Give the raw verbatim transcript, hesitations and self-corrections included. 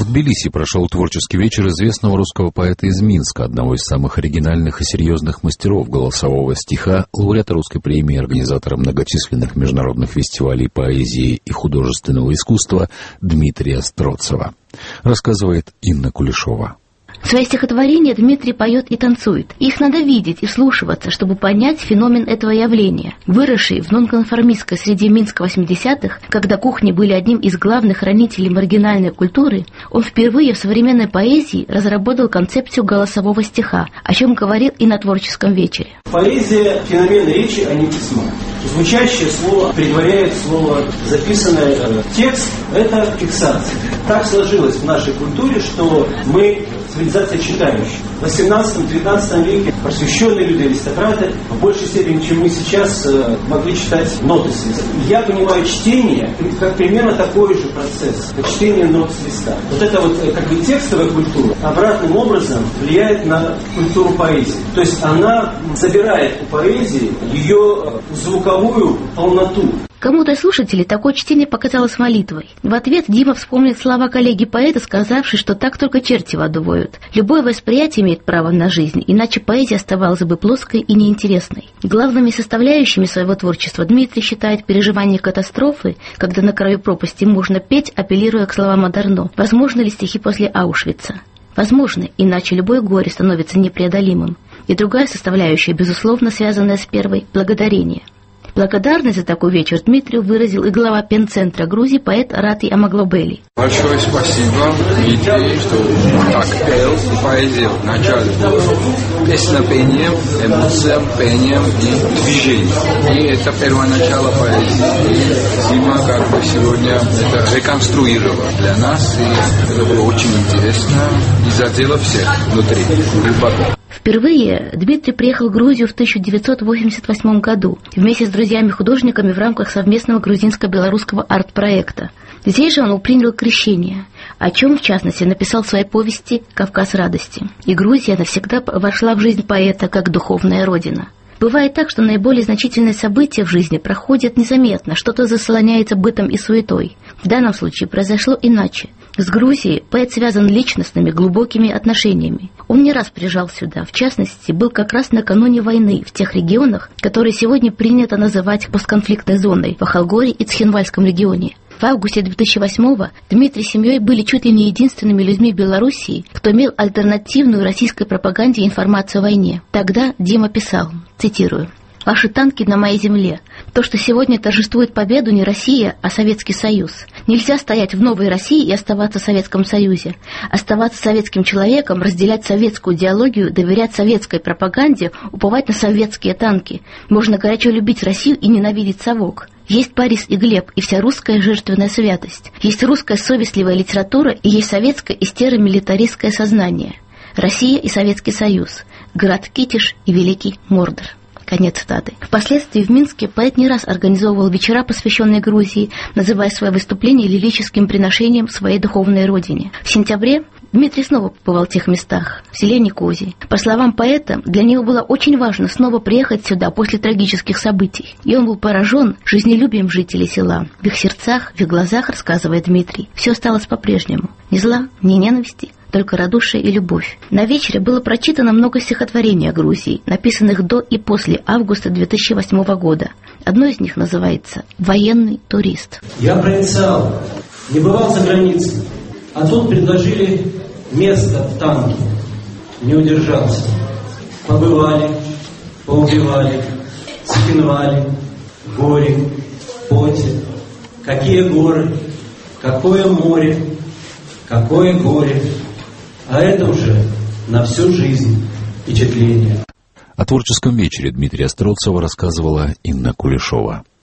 В Тбилиси прошел творческий вечер известного русского поэта из Минска, одного из самых оригинальных и серьезных мастеров голосового стиха, лауреата русской премии, организатора многочисленных международных фестивалей поэзии и художественного искусства Дмитрия Строцова. Рассказывает Инна Кулешова. Свои стихотворения Дмитрий поет и танцует. Их надо видеть и вслушиваться, чтобы понять феномен этого явления. Выросший в нонконформистской среде Минска восьмидесятых, когда кухни были одним из главных хранителей маргинальной культуры, он впервые в современной поэзии разработал концепцию голосового стиха, о чем говорил и на творческом вечере. Поэзия – феномен речи, а не письма. Звучащее слово предваряет слово записанное. Текст – это фиксация. Так сложилось в нашей культуре, что мы цивилизация читающая. В восемнадцатом-девятнадцатом веке просвещенные люди, аристократы, в большей степени, чем мы сейчас, могли читать ноты с листа. Я понимаю чтение как примерно такой же процесс. Чтение нот с листа. Вот это вот как бы текстовая культура обратным образом влияет на культуру поэзии. То есть она забирает у поэзии ее звуковую полноту. Кому-то из слушателей такое чтение показалось молитвой. В ответ Дима вспомнил слова коллеги-поэта, сказавшей, что так только черти водувают. Любое восприятие имеет право на жизнь, иначе поэзия оставалась бы плоской и неинтересной. Главными составляющими своего творчества Дмитрий считает переживание катастрофы, когда на краю пропасти можно петь, апеллируя к словам Адорно. Возможны ли стихи после Аушвица? Возможно, иначе любое горе становится непреодолимым. И другая составляющая, безусловно, связанная с первой – благодарение. Благодарность за такой вечер Дмитрию выразил и глава пенцентра Грузии поэт Рати Амаглобели. Большое спасибо, Дмитрий, что так пел. Поэзия вначале была песнопением, эмоциям, пением и движением. И это первоначало поэзии. И Дима как бы сегодня это реконструировал для нас. И это было очень интересно и задело всех внутри, глубоко. Впервые Дмитрий приехал в Грузию в тысяча девятьсот восемьдесят восьмом году вместе с друзьями-художниками в рамках совместного грузинско-белорусского арт-проекта. Здесь же он принял крещение, о чем, в частности, написал в своей повести «Кавказ радости». И Грузия навсегда вошла в жизнь поэта как духовная родина. Бывает так, что наиболее значительные события в жизни проходят незаметно, что-то заслоняется бытом и суетой. В данном случае произошло иначе. С Грузией поэт связан личностными, глубокими отношениями. Он не раз приезжал сюда, в частности, был как раз накануне войны в тех регионах, которые сегодня принято называть постконфликтной зоной, в Ахалгоре и Цхинвальском регионе. В августе две тысячи восьмого Дмитрий с семьей были чуть ли не единственными людьми в Белоруссии, кто имел альтернативную российской пропаганде информацию о войне. Тогда Дима писал, цитирую: «Ваши танки на моей земле. То, что сегодня торжествует победу, не Россия, а Советский Союз. Нельзя стоять в новой России и оставаться в Советском Союзе. Оставаться советским человеком, разделять советскую идеологию, доверять советской пропаганде, уповать на советские танки. Можно горячо любить Россию и ненавидеть совок. Есть Борис и Глеб, и вся русская жертвенная святость. Есть русская совестливая литература, и есть советское истеромилитаристское сознание. Россия и Советский Союз. Град Китиш и Великий Мордор». Конец цитаты. Впоследствии в Минске поэт не раз организовывал вечера, посвященные Грузии, называя свои выступления лирическим приношением своей духовной родине. В сентябре Дмитрий снова побывал в тех местах, в селе Никозии. По словам поэта, для него было очень важно снова приехать сюда после трагических событий. И он был поражен жизнелюбием жителей села. В их сердцах, в их глазах, рассказывает Дмитрий, все осталось по-прежнему. Ни зла, ни ненависти, только радушие и любовь. На вечере было прочитано много стихотворений о Грузии, написанных до и после августа две тысячи восьмого года. Одно из них называется «Военный турист». Я провинциал, не бывал за границей, а тут предложили место в танке. Не удержался. Побывали, поубивали, Цхинвали, горе, поте. Какие горы, какое море, какое горе. А это уже на всю жизнь впечатление. О творческом вечере Дмитрия Строцова рассказывала Инна Кулешова.